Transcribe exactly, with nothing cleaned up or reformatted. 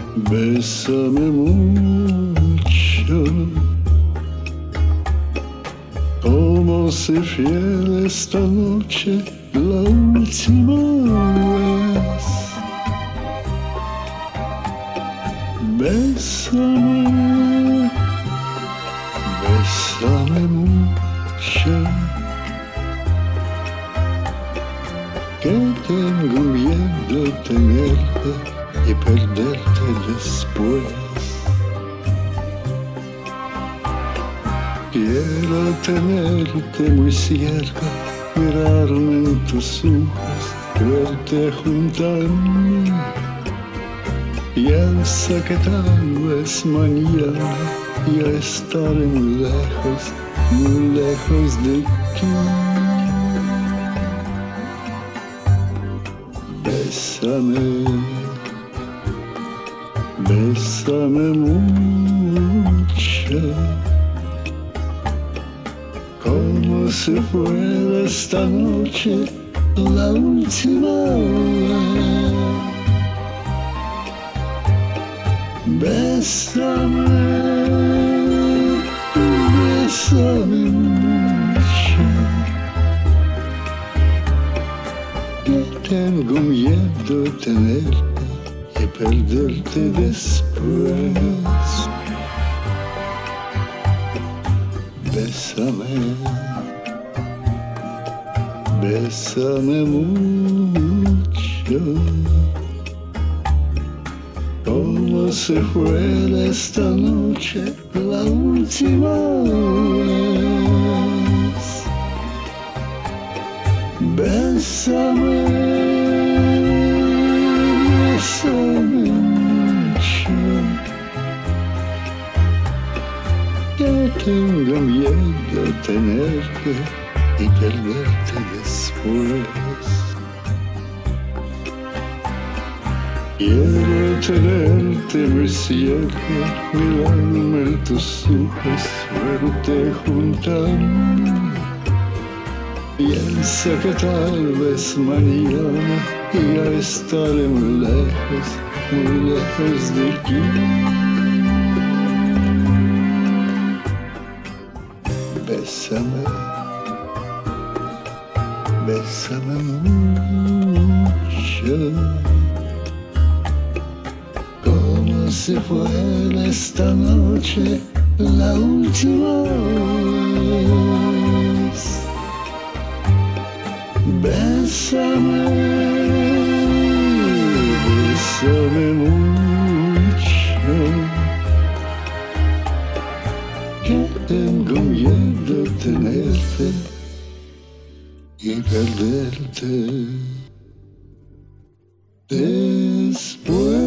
Bésame mucho, como si fuera esta noche la última vez. Bésame, bésame mucho, que tengo miedo de tenerte y perderte después. Quiero tenerte muy cerca, mirarme en tus ojos, verte junto a mí. Piensa que tal vez mañana ya estaré muy lejos, muy lejos de ti. Bésame, bésame mucho, como si fuera esta noche la última vez. Bésame, bésame mucho, que tengo miedo de tenerte y perderte después. Bésame, bésame mucho, como si fuera esta noche la última vez. Bésame, bésame mucho, que tengo miedo de tenerte y perderte después. Quiero tenerte muy cerca, mirarme en tus ojos, verte junto a mí. Piensa que tal vez mañana ya estaré muy lejos, muy lejos de aquí. Bésame, bésame mucho, como si fuera esta noche la última vez. Bésame, bésame mucho, que tengo miedo de tenerte y perderte después.